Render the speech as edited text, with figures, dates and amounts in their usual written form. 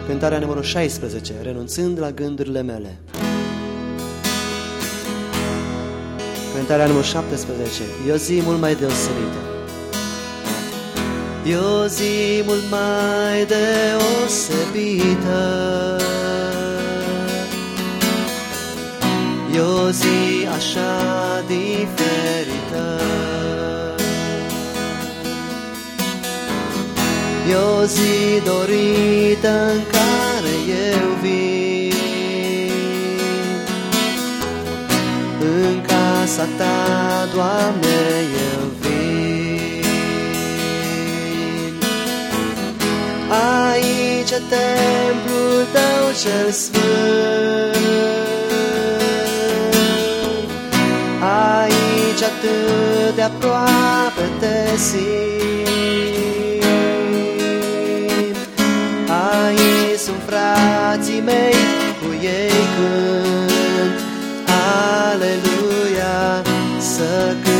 Cântarea numărul 16, renunțând la gândurile mele. Cântarea numărul 17, e o zi mult mai deosebită. E o zi mult mai deosebită. E o zi așa diferită. E o zi dorită în care eu vin în casa ta, Doamne, eu vin. Aici e templul tău cel sfânt, aici atât de aproape te simt. Aici sunt frații mei, cu ei cânt, aleluia, să cânt.